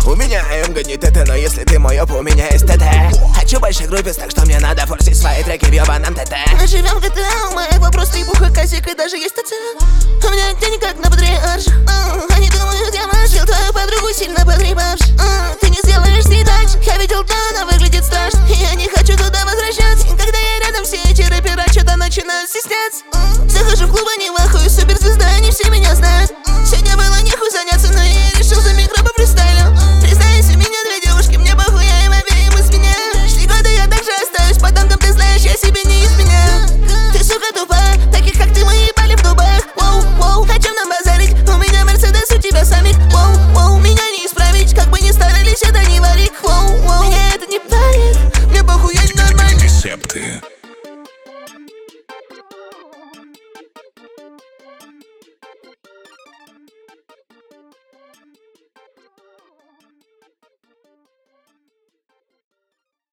У меня МГ не ТТ, но если ты мой оп, у меня есть ТТ. Хочу больше группис, так что мне надо форсить свои треки в ёбаном ТТ. Мы живем в GTA, у моего просто ебуха косик и даже есть ТЦ. У меня денег как на патриарш. Они думают, я мажил твою подругу сильно потрепавши. Ты не сделаешь стрит-тач, я видел, да, она выглядит страшно. Я не хочу туда возвращаться. Когда я рядом, все эти рэпера что-то начинают стесняться.